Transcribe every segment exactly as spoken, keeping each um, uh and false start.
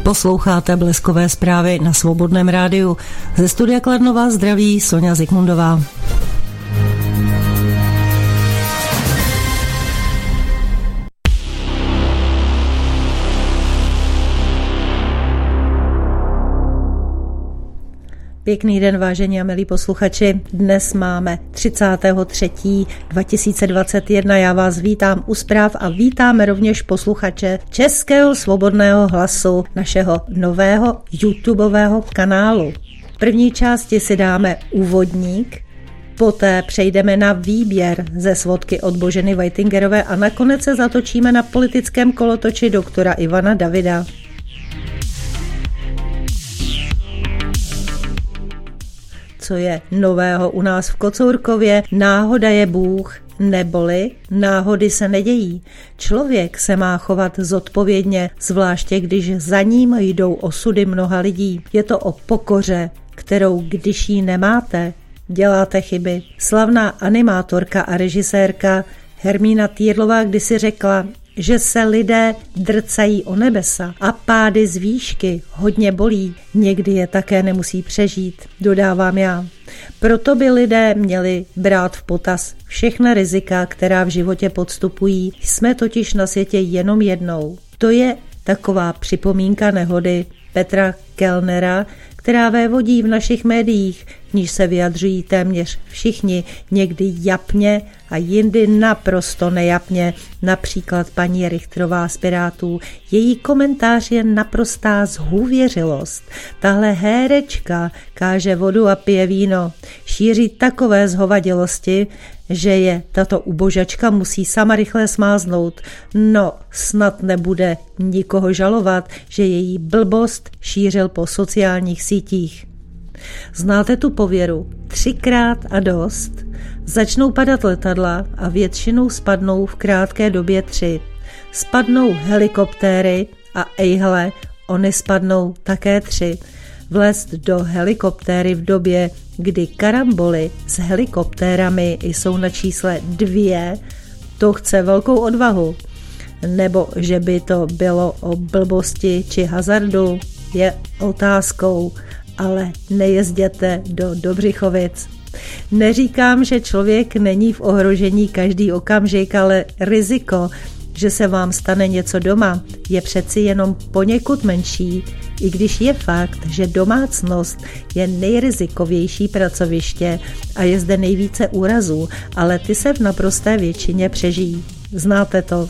Posloucháte Bleskové zprávy na Svobodném rádiu. Ze studia Kladno vás zdraví Sonja Zikmundová. Pěkný den, vážení a milí posluchači. Dnes máme třicátého třetího dva tisíce dvacet jedna. Já vás vítám u zpráv a vítáme rovněž posluchače Českého svobodného hlasu, našeho nového YouTubeového kanálu. V první části si dáme úvodník, poté přejdeme na výběr ze svodky od Boženy Weitingerové a nakonec se zatočíme na politickém kolotoči doktora Ivana Davida. Co je nového u nás v Kocourkově? Náhoda je Bůh, neboli náhody se nedějí. Člověk se má chovat zodpovědně, zvláště když za ním jdou osudy mnoha lidí. Je to o pokoře, kterou když ji nemáte, děláte chyby. Slavná animátorka a režisérka Hermína Týrlová kdysi řekla, že se lidé drcají o nebesa a pády z výšky hodně bolí, někdy je také nemusí přežít, dodávám já. Proto by lidé měli brát v potaz všechna rizika, která v životě podstupují. Jsme totiž na světě jenom jednou. To je taková připomínka nehody Petra Kellnera, která vévodí v našich médiích, v níž se vyjadřují téměř všichni, někdy japně a jindy naprosto nejapně, například paní Richtrová z Pirátů. Její komentář je naprostá zhůvěřilost. Tahle hérečka káže vodu a pije víno, šíří takové zhovadilosti, že je tato ubožačka musí sama rychle smáznout. No, snad nebude nikoho žalovat, že její blbost šířil po sociálních sítích. Znáte tu pověru? Třikrát a dost. Začnou padat letadla a většinou spadnou v krátké době tři. Spadnou helikoptéry a ejhle, oni spadnou také tři. Vlézt do helikoptéry v době, kdy karamboly s helikoptérami jsou na čísle dvě, to chce velkou odvahu. Nebo že by to bylo o blbosti či hazardu, je otázkou, ale nejezděte do Dobřichovic. Neříkám, že člověk není v ohrožení každý okamžik, ale riziko, že se vám stane něco doma, je přeci jenom poněkud menší, i když je fakt, že domácnost je nejrizikovější pracoviště a je zde nejvíce úrazů, ale ty se v naprosté většině přežijí. Znáte to.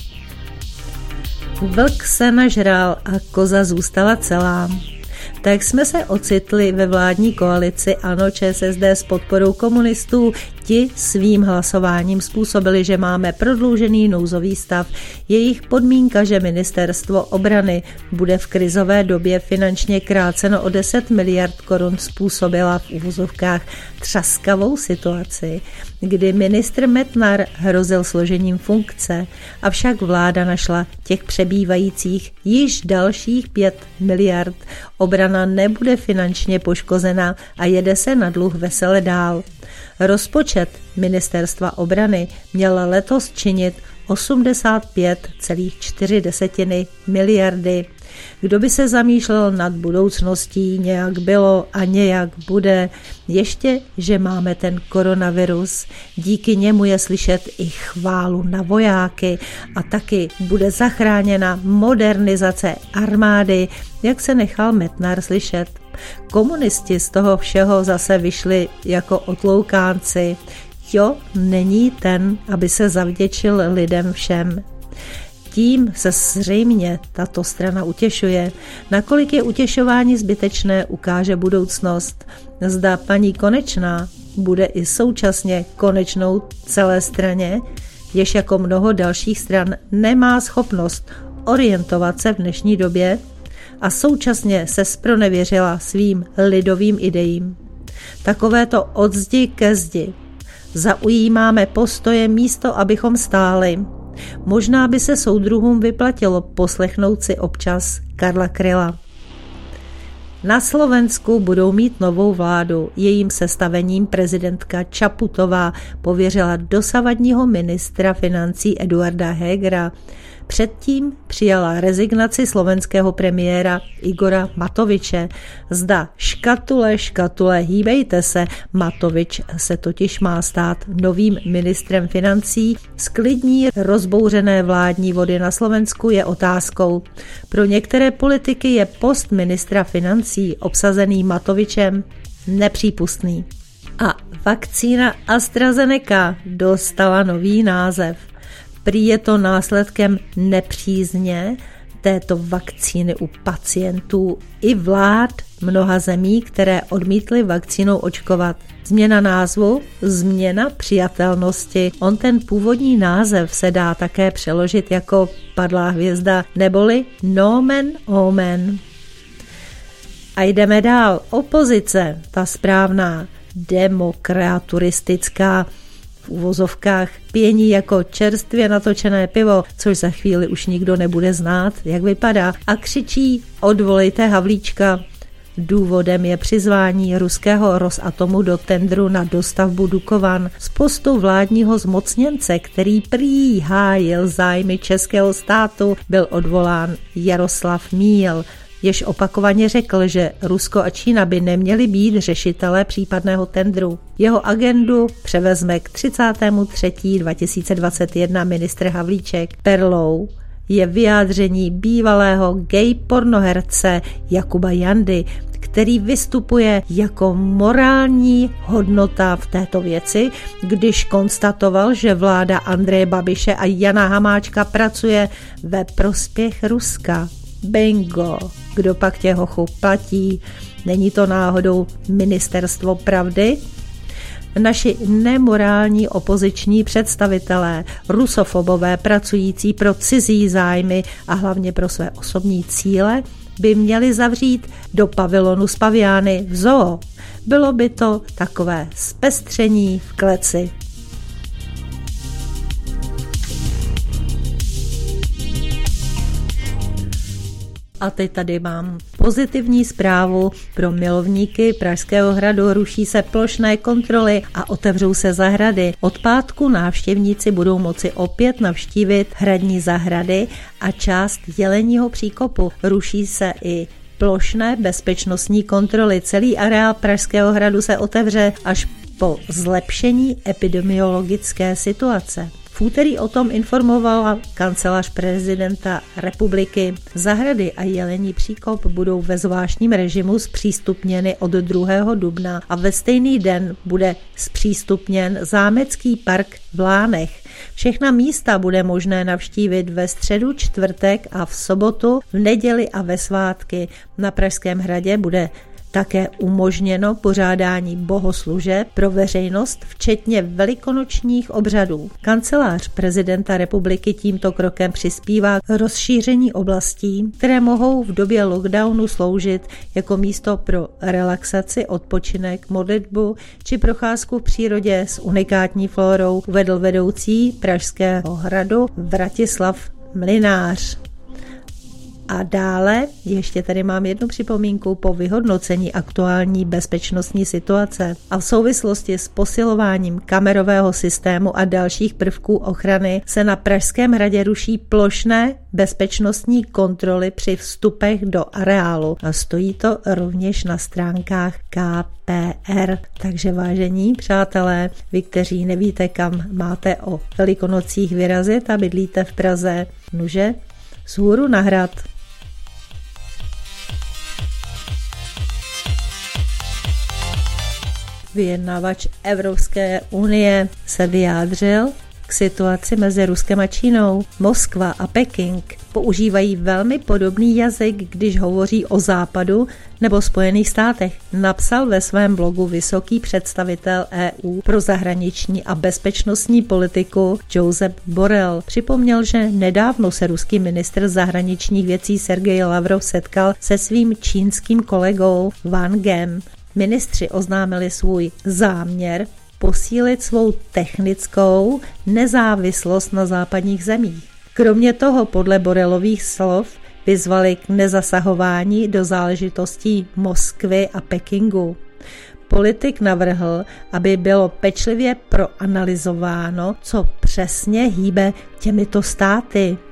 Vlk se nažral a koza zůstala celá. Tak jsme se ocitli ve vládní koalici ANO ČSSD s podporou komunistů. Ti svým hlasováním způsobili, že máme prodloužený nouzový stav. Jejich podmínka, že ministerstvo obrany bude v krizové době finančně kráceno o deset miliard korun, způsobila v uvozovkách třaskavou situaci, kdy ministr Metnar hrozil složením funkce, avšak vláda našla těch přebývajících již dalších pět miliard. Obrana nebude finančně poškozena a jede se na dluh vesele dál. Rozpočet ministerstva obrany měl letos činit osmdesát pět celá čtyři miliardy. Kdo by se zamýšlel nad budoucností, nějak bylo a nějak bude, ještě, že máme ten koronavirus, díky němu je slyšet i chválu na vojáky a taky bude zachráněna modernizace armády, jak se nechal Metnar slyšet. Komunisti z toho všeho zase vyšli jako otloukánci. Jo, není ten, aby se zavděčil lidem všem. Tím se zřejmě tato strana utěšuje. Nakolik je utěšování zbytečné, ukáže budoucnost. Zda paní Konečná bude i současně konečnou celé straně, jež jako mnoho dalších stran nemá schopnost orientovat se v dnešní době a současně se zpronevěřila svým lidovým idejím. Takovéto od zdi ke zdi. Zaujímáme postoje místo, abychom stáli. Možná by se soudruhům vyplatilo poslechnout si občas Karla Kryla. Na Slovensku budou mít novou vládu. Jejím sestavením prezidentka Čaputová pověřila dosavadního ministra financí Eduarda Hegera. Předtím přijala rezignaci slovenského premiéra Igora Matoviče. Zda škatule, škatule, hýbejte se, Matovič se totiž má stát novým ministrem financí. Sklidní rozbouřené vládní vody na Slovensku je otázkou. Pro některé politiky je post ministra financí obsazený Matovičem nepřípustný. A vakcína AstraZeneca dostala nový název. Prý je to následkem nepřízně této vakcíny u pacientů i vlád mnoha zemí, které odmítly vakcínou očkovat. Změna názvu, změna přijatelnosti. On ten původní název se dá také přeložit jako padlá hvězda, neboli nomen omen. A jdeme dál. Opozice, ta správná, demokraturistická, v uvozovkách pění jako čerstvě natočené pivo, což za chvíli už nikdo nebude znát, jak vypadá, a křičí odvolejte Havlíčka. Důvodem je přizvání ruského Rosatomu do tendru na dostavbu Dukovan z postu vládního zmocněnce, který prý hájil zájmy českého státu, byl odvolán Jaroslav Míl, jež opakovaně řekl, že Rusko a Čína by neměly být řešitelé případného tendru. Jeho agendu převezme k třicátého třetího dva tisíce dvacet jedna ministr Havlíček. Perlou je vyjádření bývalého gay pornoherce Jakuba Jandy, který vystupuje jako morální hodnota v této věci, když konstatoval, že vláda Andreje Babiše a Jana Hamáčka pracuje ve prospěch Ruska. Bingo, kdo pak tě hochu platí? Není to náhodou ministerstvo pravdy? Naši nemorální opoziční představitelé, rusofobové pracující pro cizí zájmy a hlavně pro své osobní cíle, by měli zavřít do pavilonu s paviány v zoo. Bylo by to takové zpestření v kleci. A teď tady mám pozitivní zprávu pro milovníky Pražského hradu. Ruší se plošné kontroly a otevřou se zahrady. Od pátku návštěvníci budou moci opět navštívit hradní zahrady a část Jeleního příkopu. Ruší se i plošné bezpečnostní kontroly. Celý areál Pražského hradu se otevře až po zlepšení epidemiologické situace. V úterý o tom informovala kancelář prezidenta republiky. Zahrady a Jelení příkop budou ve zvláštním režimu zpřístupněny od druhého dubna a ve stejný den bude zpřístupněn zámecký park v Lánech. Všechna místa bude možné navštívit ve středu, čtvrtek a v sobotu, v neděli a ve svátky. Na Pražském hradě bude také umožněno pořádání bohoslužeb pro veřejnost, včetně velikonočních obřadů. Kancelář prezidenta republiky tímto krokem přispívá k rozšíření oblastí, které mohou v době lockdownu sloužit jako místo pro relaxaci, odpočinek, modlitbu či procházku v přírodě s unikátní flórou, uvedl vedoucí Pražského hradu Vratislav Mlynář. A dále ještě tady mám jednu připomínku po vyhodnocení aktuální bezpečnostní situace a v souvislosti s posilováním kamerového systému a dalších prvků ochrany se na Pražském hradě ruší plošné bezpečnostní kontroly při vstupech do areálu. A stojí to rovněž na stránkách K P R. Takže vážení přátelé, vy, kteří nevíte, kam máte o Velikonocích vyrazit a bydlíte v Praze, nuže vzhůru na hrad. Vyjednavač Evropské unie se vyjádřil k situaci mezi Ruskem a Čínou. Moskva a Peking používají velmi podobný jazyk, když hovoří o Západu nebo Spojených státech, napsal ve svém blogu vysoký představitel E U pro zahraniční a bezpečnostní politiku Josep Borrell. Připomněl, že nedávno se ruský ministr zahraničních věcí Sergej Lavrov setkal se svým čínským kolegou Wangem. Ministři oznámili svůj záměr posílit svou technickou nezávislost na západních zemích. Kromě toho podle Borrellových slov vyzvali k nezasahování do záležitostí Moskvy a Pekingu. Politik navrhl, aby bylo pečlivě proanalyzováno, co přesně hýbe těmito státy.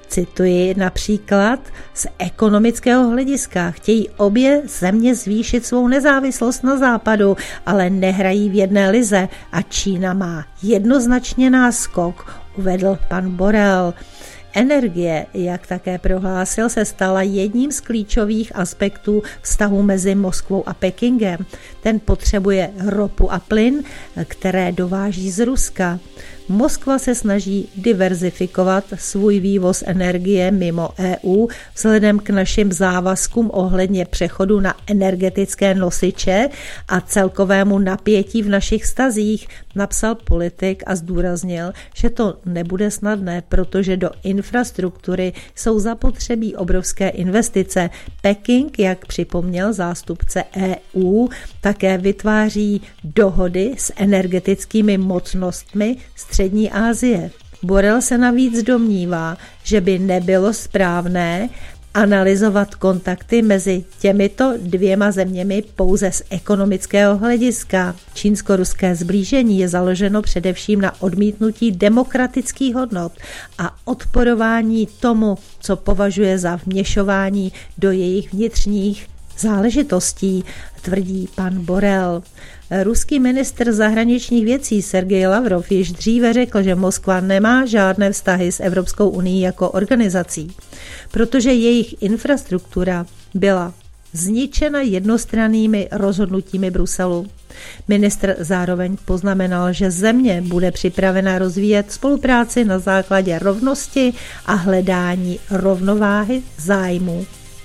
Cituji například, z ekonomického hlediska chtějí obě země zvýšit svou nezávislost na západu, ale nehrají v jedné lize a Čína má jednoznačně náskok, uvedl pan Borrell. Energie, jak také prohlásil, se stala jedním z klíčových aspektů vztahu mezi Moskvou a Pekingem. Ten potřebuje ropu a plyn, které dováží z Ruska. Moskva se snaží diverzifikovat svůj vývoz energie mimo E U vzhledem k našim závazkům ohledně přechodu na energetické nosiče a celkovému napětí v našich vztazích, napsal politik a zdůraznil, že to nebude snadné, protože do infrastruktury jsou zapotřebí obrovské investice. Peking, jak připomněl zástupce E U, také vytváří dohody s energetickými mocnostmi Střední Asie. Borrell se navíc domnívá, že by nebylo správné analyzovat kontakty mezi těmito dvěma zeměmi pouze z ekonomického hlediska. Čínsko-ruské sblížení je založeno především na odmítnutí demokratických hodnot a odporování tomu, co považuje za vměšování do jejich vnitřních záležitostí, tvrdí pan Borrell. Ruský ministr zahraničních věcí Sergej Lavrov již dříve řekl, že Moskva nemá žádné vztahy s Evropskou unií jako organizací, protože jejich infrastruktura byla zničena jednostrannými rozhodnutími Bruselu. Ministr zároveň poznamenal, že země bude připravena rozvíjet spolupráci na základě rovnosti a hledání rovnováhy zájmů.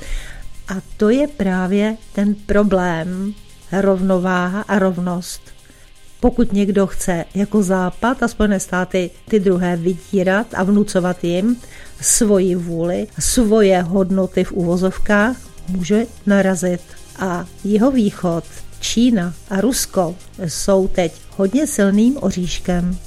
A to je právě ten problém, rovnováha a rovnost. Pokud někdo chce jako Západ a Spojené státy ty druhé vydírat a vnucovat jim svoji vůli, svoje hodnoty v uvozovkách, může narazit. A jihovýchod, Čína a Rusko jsou teď hodně silným oříškem.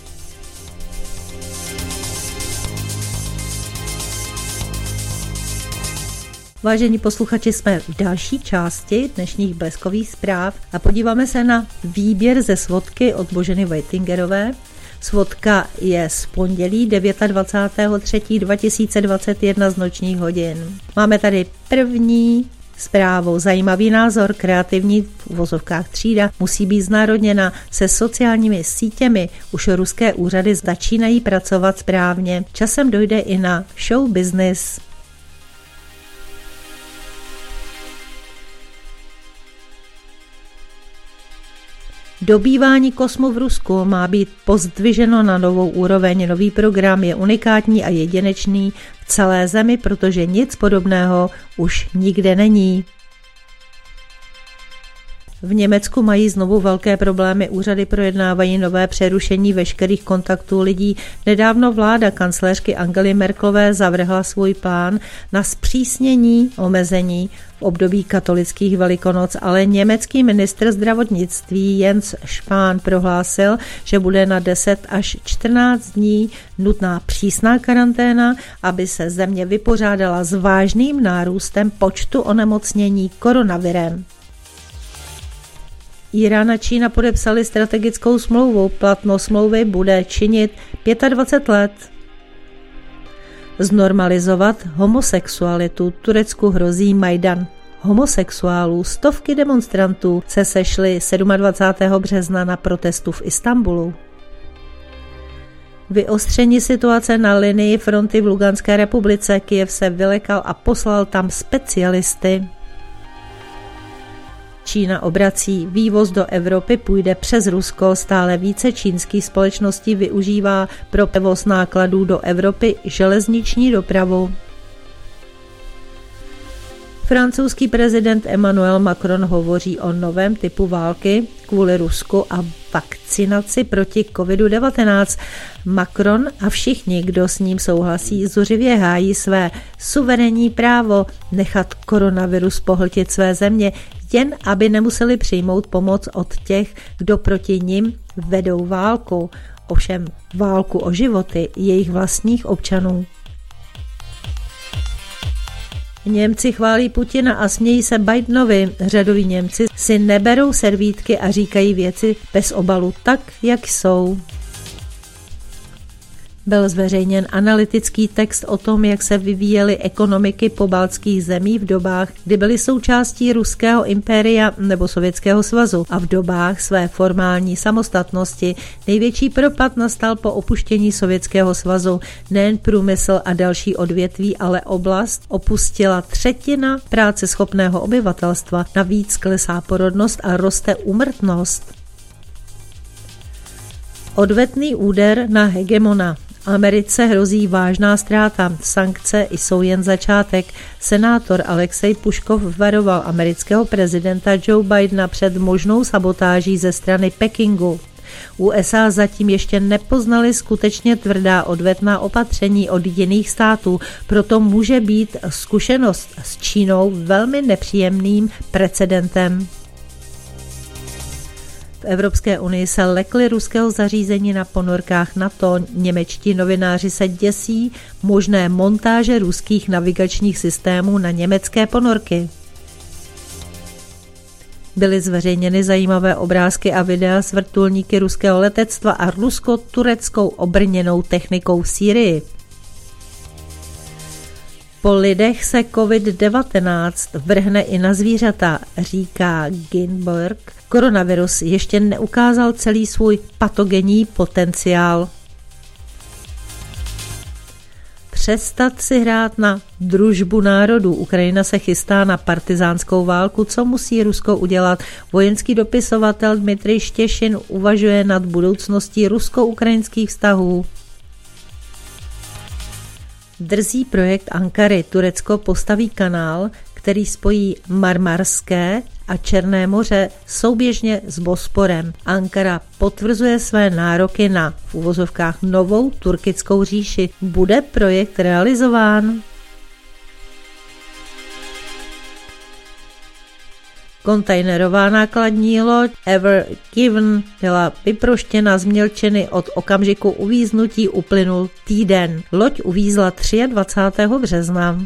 Vážení posluchači, jsme v další části dnešních bleskových zpráv a podíváme se na výběr ze svodky od Boženy Vojtingerové. Svodka je z pondělí dvacátého devátého třetího dva tisíce dvacet jedna z nočních hodin. Máme tady první zprávu. Zajímavý názor, kreativní v uvozovkách třída musí být znárodněna. Se sociálními sítěmi už ruské úřady začínají pracovat správně. Časem dojde i na show business. Dobývání kosmu v Rusku má být pozdviženo na novou úroveň. Nový program je unikátní a jedinečný v celé zemi, protože nic podobného už nikde není. V Německu mají znovu velké problémy, úřady projednávají nové přerušení veškerých kontaktů lidí. Nedávno vláda kancléřky Angely Merkelové zavrhla svůj plán na zpřísnění omezení v období katolických velikonoc, ale německý ministr zdravotnictví Jens Spahn prohlásil, že bude na deset až čtrnáct dní nutná přísná karanténa, aby se země vypořádala s vážným nárůstem počtu onemocnění koronavirem. Irán a Čína podepsali strategickou smlouvu. Platnost smlouvy bude činit dvacet pět let. Znormalizovat homosexualitu Turecku hrozí Majdan homosexuálů. Stovky demonstrantů se sešly dvacátého sedmého března na protestu v Istanbulu. Vyostření situace na linii fronty v Luganské republice. Kyjev se vylekal a poslal tam specialisty. Čína obrací vývoz do Evropy, půjde přes Rusko, stále více čínských společností využívá pro převoz nákladů do Evropy železniční dopravu. Francouzský prezident Emmanuel Macron hovoří o novém typu války kvůli Rusku a vakcinaci proti kovidu devatenáct. Macron a všichni, kdo s ním souhlasí, zuřivě hájí své suverénní právo nechat koronavirus pohltit své země, jen aby nemuseli přijmout pomoc od těch, kdo proti nim vedou válku, ovšem válku o životy jejich vlastních občanů. Němci chválí Putina a smějí se Bidenovi. Řadoví Němci si neberou servítky a říkají věci bez obalu tak, jak jsou. Byl zveřejněn analytický text o tom, jak se vyvíjely ekonomiky pobaltských zemí v dobách, kdy byly součástí ruského impéria nebo Sovětského svazu a v dobách své formální samostatnosti. Největší propad nastal po opuštění Sovětského svazu. Nejen průmysl a další odvětví, ale oblast opustila třetina práceschopného obyvatelstva. Navíc klesá porodnost a roste úmrtnost. Odvetný úder na hegemona. Americe hrozí vážná ztráta. Sankce jsou jen začátek. Senátor Alexej Puškov varoval amerického prezidenta Joe Bidena před možnou sabotáží ze strany Pekingu. U S A zatím ještě nepoznali skutečně tvrdá odvetná opatření od jiných států, proto může být zkušenost s Čínou velmi nepříjemným precedentem. V Evropské unii se lekly ruského zařízení na ponorkách NATO. Němečtí novináři se děsí možné montáže ruských navigačních systémů na německé ponorky. Byly zveřejněny zajímavé obrázky a videa s vrtulníky ruského letectva a rusko-tureckou obrněnou technikou v Sýrii. Po lidech se covid devatenáct vrhne i na zvířata, říká Ginberg. Koronavirus ještě neukázal celý svůj patogenní potenciál. Přestat si hrát na družbu národů. Ukrajina se chystá na partizánskou válku. Co musí Rusko udělat? Vojenský dopisovatel Dmitrij Štěšin uvažuje nad budoucností rusko-ukrajinských vztahů. Drzí projekt Ankary. Turecko postaví kanál, který spojí Marmarské a Černé moře souběžně s Bosporem. Ankara potvrzuje své nároky na v uvozovkách novou turkickou říši. Bude projekt realizován? Kontejnerová nákladní loď Ever Given byla vyproštěna z Mělčiny. Od okamžiku uvíznutí uplynul týden. Loď uvízla dvacátého třetího března.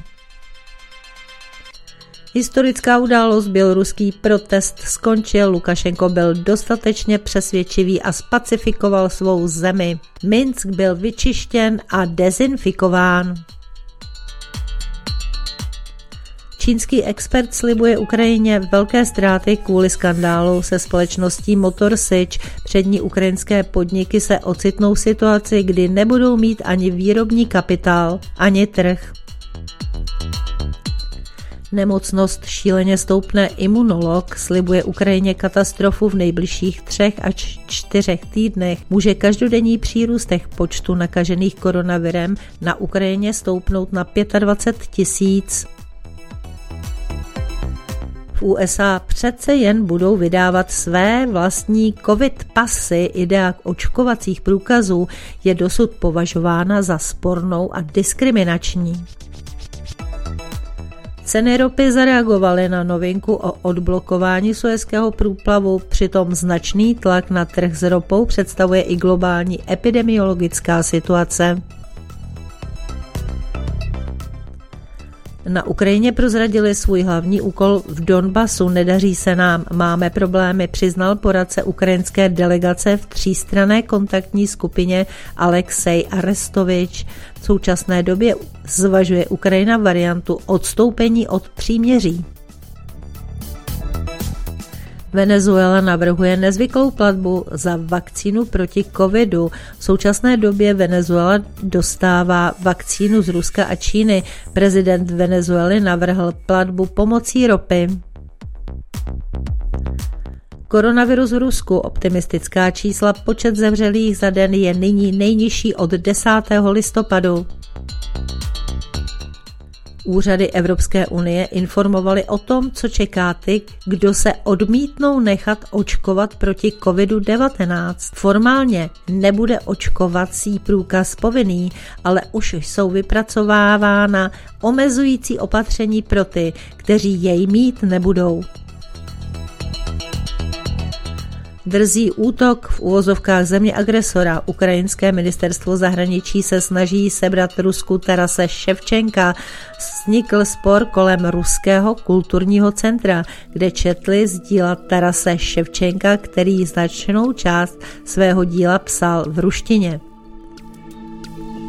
Historická událost, běloruský protest skončil, Lukašenko byl dostatečně přesvědčivý a spacifikoval svou zemi. Minsk byl vyčištěn a dezinfikován. Čínský expert slibuje Ukrajině velké ztráty kvůli skandálu se společností Motor Sich. Přední ukrajinské podniky se ocitnou v situaci, kdy nebudou mít ani výrobní kapitál, ani trh. Nemocnost šíleně stoupne, imunolog slibuje Ukrajině katastrofu v nejbližších třech až čtyřech týdnech. Může každodenní přírůstek počtu nakažených koronavirem na Ukrajině stoupnout na dvacet pět tisíc. V U S A přece jen budou vydávat své vlastní covid pasy. Idea očkovacích průkazů je dosud považována za spornou a diskriminační. Ceny ropy zareagovaly na novinku o odblokování Suezského průplavu, přitom značný tlak na trh s ropou představuje i globální epidemiologická situace. Na Ukrajině prozradili svůj hlavní úkol v Donbasu. Nedaří se nám, máme problémy, přiznal poradce ukrajinské delegace v třístranné kontaktní skupině Alexej Arestovič. V současné době zvažuje Ukrajina variantu odstoupení od příměří. Venezuela navrhuje nezvyklou platbu za vakcínu proti covidu. V současné době Venezuela dostává vakcínu z Ruska a Číny. Prezident Venezuely navrhl platbu pomocí ropy. Koronavirus v Rusku, optimistická čísla, počet zemřelých za den je nyní nejnižší od desátého listopadu. Úřady Evropské unie informovaly o tom, co čeká ty, kdo se odmítnou nechat očkovat proti covidu devatenáct. Formálně nebude očkovací průkaz povinný, ale už jsou vypracovávána omezující opatření pro ty, kteří jej mít nebudou. Drzí útok v uvozovkách země agresora. Ukrajinské ministerstvo zahraničí se snaží sebrat Rusku Tarase Ševčenka. Vznikl spor kolem ruského kulturního centra, kde četli z díla Tarase Ševčenka, který značnou část svého díla psal v ruštině.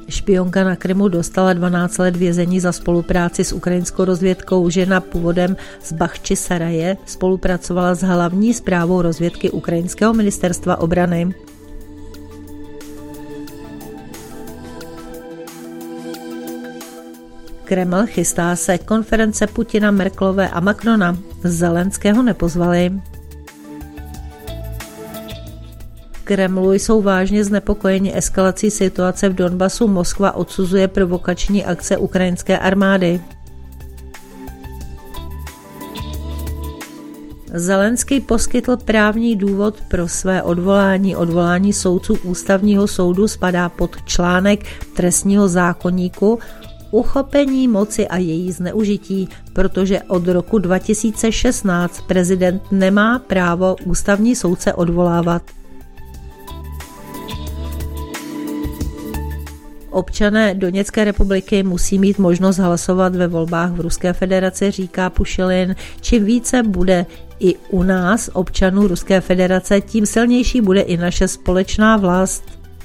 Špionka na Krymu dostala dvanáct let vězení za spolupráci s ukrajinskou rozvědkou. Žena původem z Bachčisaraje spolupracovala s hlavní správou rozvědky ukrajinského ministerstva obrany. Kreml chystá se konference Putina, Merkelové a Macrona. Zelenského nepozvali. V Kremlu jsou vážně znepokojeni eskalací situace v Donbasu. Moskva odsuzuje provokační akce ukrajinské armády. Zelenský poskytl právní důvod pro své odvolání. Odvolání soudců ústavního soudu spadá pod článek trestního zákoníku uchopení moci a její zneužití, protože od roku dva tisíce šestnáct prezident nemá právo ústavní soudce odvolávat. Občané Doněcké republiky musí mít možnost hlasovat ve volbách v Ruské federaci, říká Pušilin. Čím více bude i u nás občanů Ruské federace, tím silnější bude i naše společná vlast.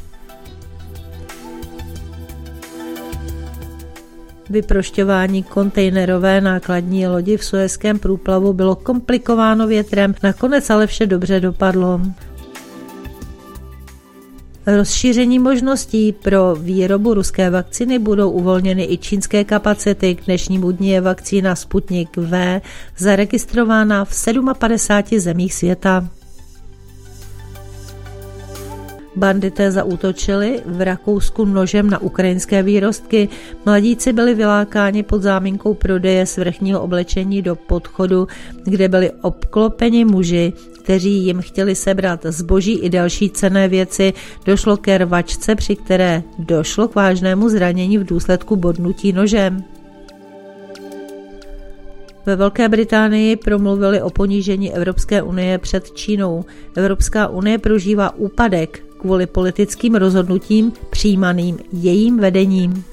Vyprošťování kontejnerové nákladní lodi v Suezském průplavu bylo komplikováno větrem, nakonec ale vše dobře dopadlo. Rozšíření možností pro výrobu ruské vakcíny budou uvolněny i čínské kapacity. K dnešnímu dni je vakcína Sputnik V zaregistrována v padesát sedmi zemích světa. Bandité zaútočili v Rakousku nožem na ukrajinské výrostky. Mladíci byli vylákáni pod záminkou prodeje svrchního oblečení do podchodu, kde byli obklopeni muži, kteří jim chtěli sebrat zboží i další cenné věci. Došlo ke rvačce, při které došlo k vážnému zranění v důsledku bodnutí nožem. Ve Velké Británii promluvili o ponížení Evropské unie před Čínou. Evropská unie prožívá úpadek kvůli politickým rozhodnutím přijímaným jejím vedením.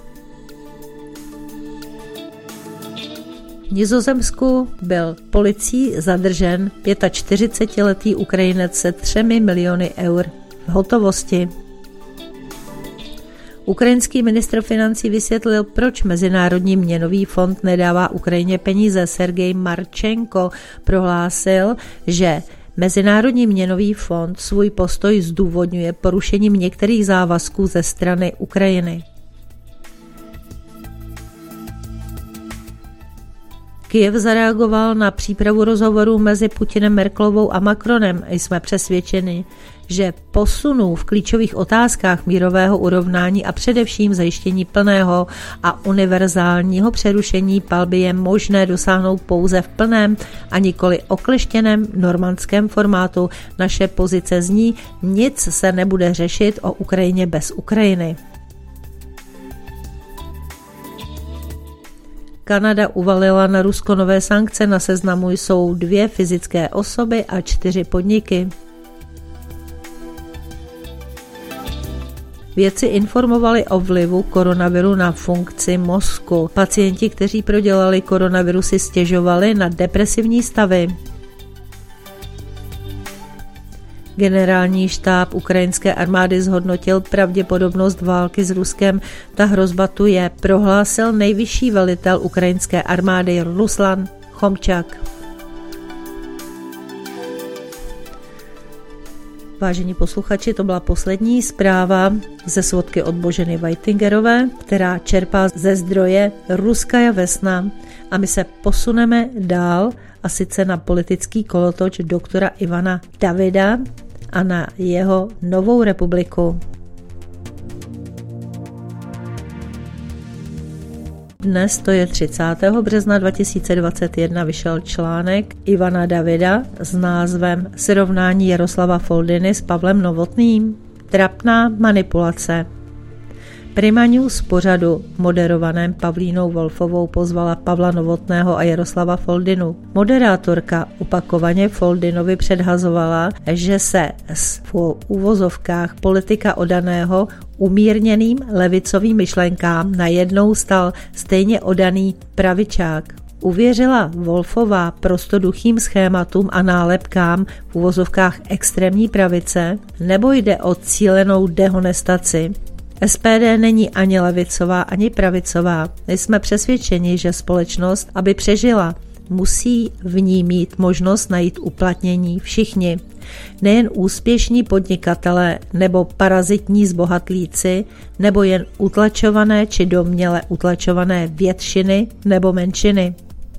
V Nizozemsku byl policií zadržen čtyřicetiletý Ukrajinec se třemi miliony eur v hotovosti. Ukrajinský ministr financí vysvětlil, proč Mezinárodní měnový fond nedává Ukrajině peníze. Sergej Marčenko prohlásil, že Mezinárodní měnový fond svůj postoj zdůvodňuje porušením některých závazků ze strany Ukrajiny. Kyjev zareagoval na přípravu rozhovorů mezi Putinem, Merkelovou a Macronem. Jsme přesvědčeni, že posunů v klíčových otázkách mírového urovnání a především zajištění plného a univerzálního přerušení palby je možné dosáhnout pouze v plném a nikoli okleštěném normandském formátu. Naše pozice zní, nic se nebude řešit o Ukrajině bez Ukrajiny. Kanada uvalila na Rusko nové sankce, na seznamu jsou dvě fyzické osoby a čtyři podniky. Vědci informovali o vlivu koronaviru na funkci mozku. Pacienti, kteří prodělali koronavirus, si stěžovali na depresivní stavy. Generální štáb ukrajinské armády zhodnotil pravděpodobnost války s Ruskem. Ta hrozba tu je, prohlásil nejvyšší velitel ukrajinské armády Ruslan Chomčak. Vážení posluchači, to byla poslední zpráva ze svodky od Boženy Weitingerové, která čerpá ze zdroje Ruskaja Vesna. A my se posuneme dál, a sice na politický kolotoč doktora Ivana Davida a na jeho Novou republiku. Dnes, to je třicátého března dva tisíce dvacet jedna, vyšel článek Ivana Davida s názvem Srovnání Jaroslava Foldiny s Pavlem Novotným. Trapná manipulace. Prima News pořadu moderovaném Pavlínou Wolfovou pozvala Pavla Novotného a Jaroslava Foldinu. Moderátorka opakovaně Foldinovi předhazovala, že se s v uvozovkách politika odaného umírněným levicovým myšlenkám najednou stal stejně odaný pravičák. Uvěřila Wolfová prostoduchým schématům a nálepkám v uvozovkách extrémní pravice, nebo jde o cílenou dehonestaci? S P D není ani levicová, ani pravicová. Jsme přesvědčeni, že společnost, aby přežila, musí v ní mít možnost najít uplatnění všichni. Nejen úspěšní podnikatelé nebo parazitní zbohatlíci, nebo jen utlačované či domněle utlačované většiny nebo menšiny.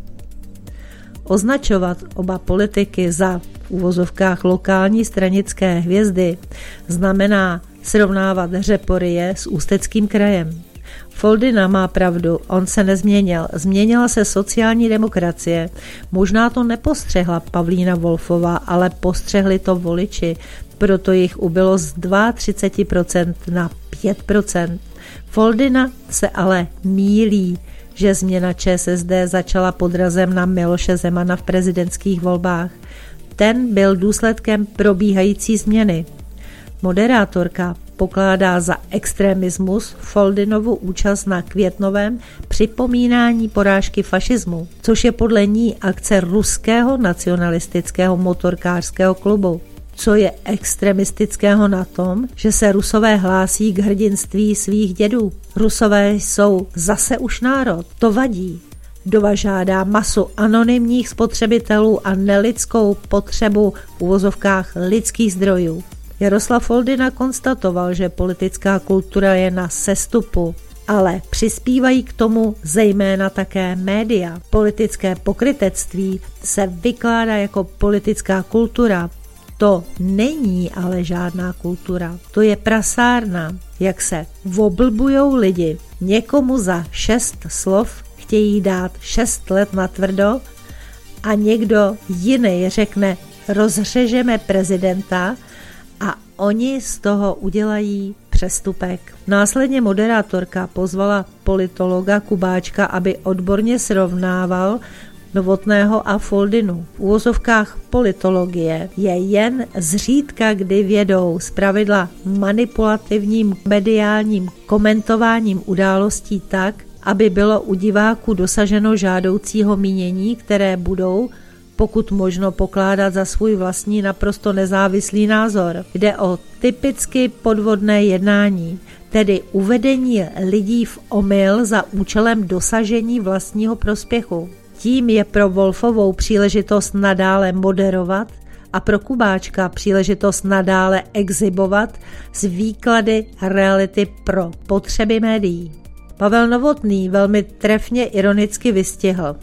Označovat oba politiky za v uvozovkách lokální stranické hvězdy znamená srovnávat Řeporyje s Ústeckým krajem. Foldyna má pravdu, on se nezměnil, změnila se sociální demokracie. Možná to nepostřehla Pavlína Wolfová, ale postřehli to voliči, proto jich ubylo z třicet dva procent na pět procent. Foldyna se ale mýlí, že změna Č S S D začala podrazem na Miloše Zemana v prezidentských volbách. Ten byl důsledkem probíhající změny. Moderátorka pokládá za extremismus Foldynovu účast na květnovém připomínání porážky fašismu, což je podle ní akce ruského nacionalistického motorkářského klubu. Co je extremistického na tom, že se Rusové hlásí k hrdinství svých dědů? Rusové jsou zase už národ, to vadí. Dova žádá masu anonymních spotřebitelů a nelidskou potřebu v uvozovkách lidských zdrojů. Jaroslav Foldyna konstatoval, že politická kultura je na sestupu, ale přispívají k tomu zejména také média. Politické pokrytectví se vykládá jako politická kultura. To není ale žádná kultura, to je prasárna, jak se voblbujou lidi. Někomu za šest slov chtějí dát šest let na tvrdo a někdo jiný řekne rozřežeme prezidenta a oni z toho udělají přestupek. Následně moderátorka pozvala politologa Kubáčka, aby odborně srovnával Novotného a Foldynu. V uvozovkách politologie je jen zřídka kdy vědou zpravidla manipulativním mediálním komentováním událostí tak, aby bylo u diváků dosaženo žádoucího mínění, které budou pokud možno pokládat za svůj vlastní naprosto nezávislý názor. Jde o typicky podvodné jednání, tedy uvedení lidí v omyl za účelem dosažení vlastního prospěchu. Tím je pro Wolfovou příležitost nadále moderovat a pro Kubáčka příležitost nadále exhibovat z výklady reality pro potřeby médií. Pavel Novotný velmi trefně ironicky vystihl.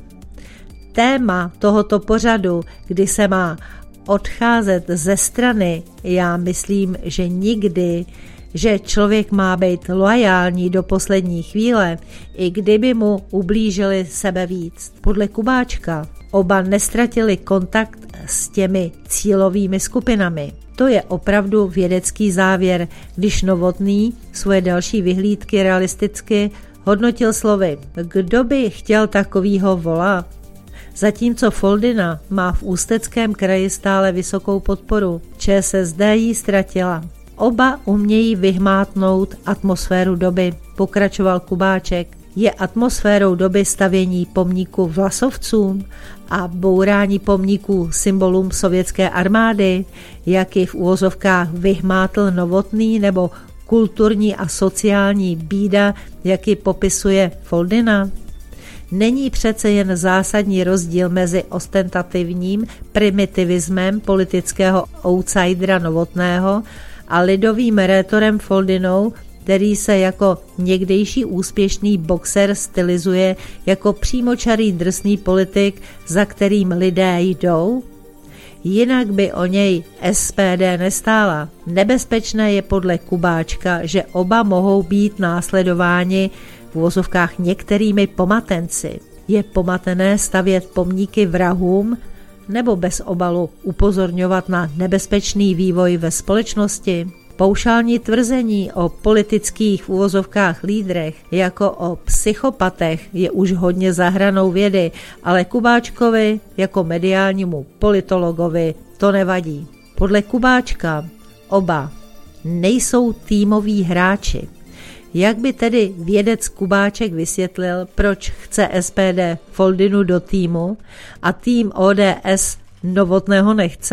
Téma tohoto pořadu, kdy se má odcházet ze strany, já myslím, že nikdy, že člověk má být loajální do poslední chvíle, i kdyby mu ublížili sebe víc. Podle Kubáčka oba nestratili kontakt s těmi cílovými skupinami. To je opravdu vědecký závěr, když Novotný svoje další vyhlídky realisticky hodnotil slovy. Kdo by chtěl takovýho vola? Zatímco Foldyna má v Ústeckém kraji stále vysokou podporu, Č S S D ji ztratila. Oba umějí vyhmátnout atmosféru doby, pokračoval Kubáček. Je atmosférou doby stavění pomníku vlasovcům a bourání pomníků symbolům sovětské armády, jak ji v uvozovkách vyhmátl Novotný, nebo kulturní a sociální bída, jak ji popisuje Foldyna? Není přece jen zásadní rozdíl mezi ostentativním primitivismem politického outsidera Novotného a lidovým rétorem Foldynou, který se jako někdejší úspěšný boxer stylizuje jako přímočarý drsný politik, za kterým lidé jdou? Jinak by o něj S P D nestála. Nebezpečné je podle Kubáčka, že oba mohou být následováni v uvozovkách některými pomatenci. Je pomatené stavět pomníky vrahům nebo bez obalu upozorňovat na nebezpečný vývoj ve společnosti? Paušální tvrzení o politických v uvozovkách lídrech jako o psychopatech je už hodně za hranou vědy, ale Kubáčkovi jako mediálnímu politologovi to nevadí. Podle Kubáčka oba nejsou týmoví hráči. Jak by tedy vědec Kubáček vysvětlil, proč chce S P D Foldynu do týmu a tým O D S Novotného nechce?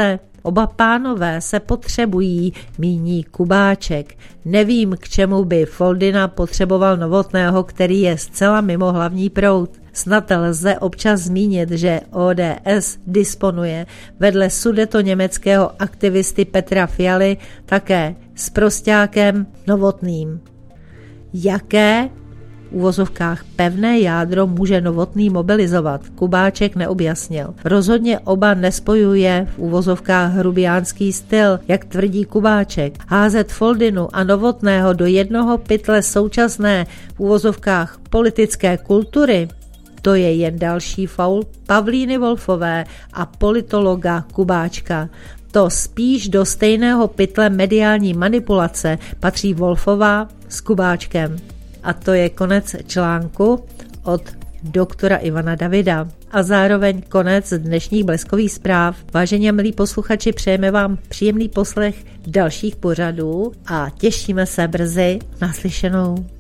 Oba pánové se potřebují, míní Kubáček. Nevím, k čemu by Foldina potřeboval Novotného, který je zcela mimo hlavní proud. Snad lze občas zmínit, že O D S disponuje vedle sudetoněmeckého aktivisty Petra Fialy také s prosťákem Novotným. Jaké v uvozovkách pevné jádro může Novotný mobilizovat, Kubáček neobjasnil. Rozhodně oba nespojuje v uvozovkách hrubiánský styl, jak tvrdí Kubáček. Házet Foldinu a Novotného do jednoho pytle současné v uvozovkách politické kultury, to je jen další faul Pavlíny Wolfové a politologa Kubáčka. To spíš do stejného pytle mediální manipulace patří Wolfová s Kubáčkem. A to je konec článku od doktora Ivana Davida. A zároveň konec dnešních Bleskových zpráv. Vážení a milí posluchači, přejeme vám příjemný poslech dalších pořadů a těšíme se brzy naslyšenou.